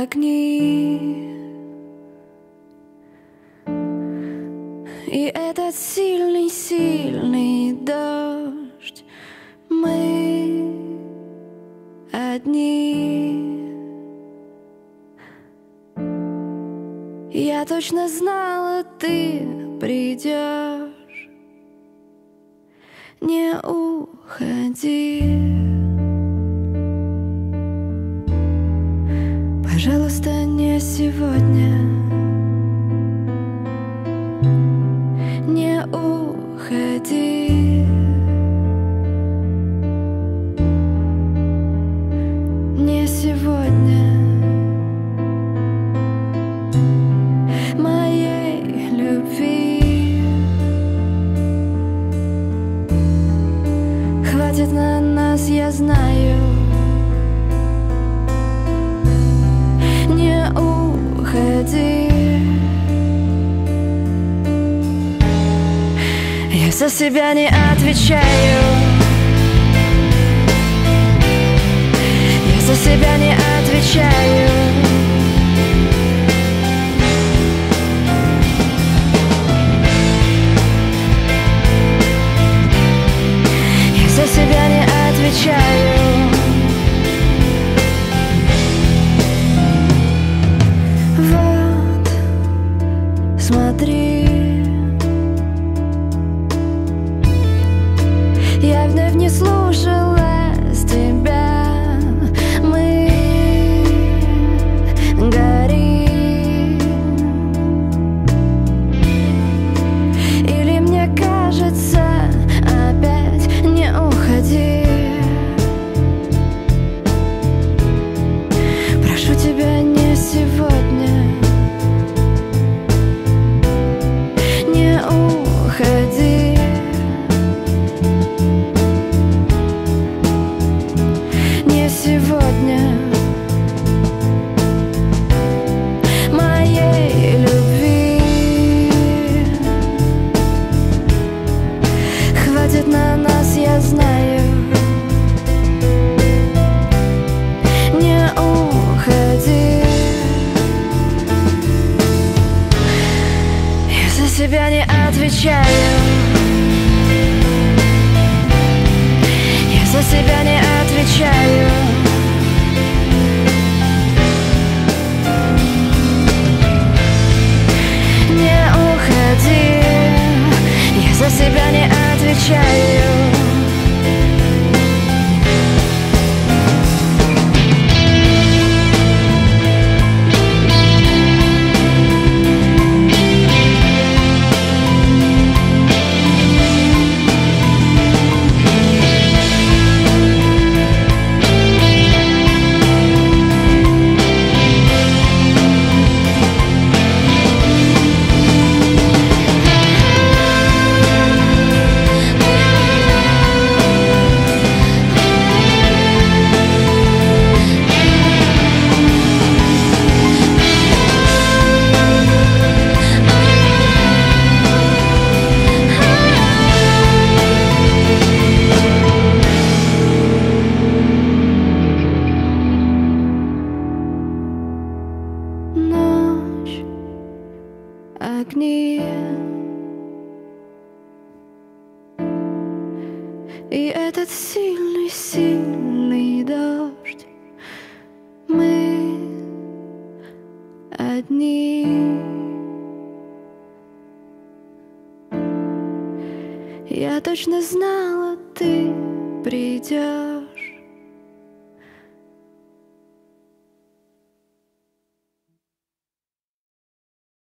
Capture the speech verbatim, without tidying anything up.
огни. И этот сильный-сильный дождь, мы одни. Я точно знала, ты придешь, не уходи. Пожалуйста, не сегодня, не уходи. Не сегодня. Моей любви хватит на нас, я знаю. Не уходи. Я за себя не отвечаю. Я за себя не отвечаю. Я за себя не отвечаю. Вот, смотри, я вновь не слушалась тебя. Мы горим. Или мне кажется, опять не уходи. Прошу тебя, не сегодня, не уходи. Не сегодня. Моей любви хватит на нас, я знаю. Не уходи. Я за себя не отвечаю. Я за себя не отвечаю. Не уходи. Я за себя не отвечаю. Ночь, огни. И этот сильный-сильный дождь, мы одни. Я точно знала, ты придешь.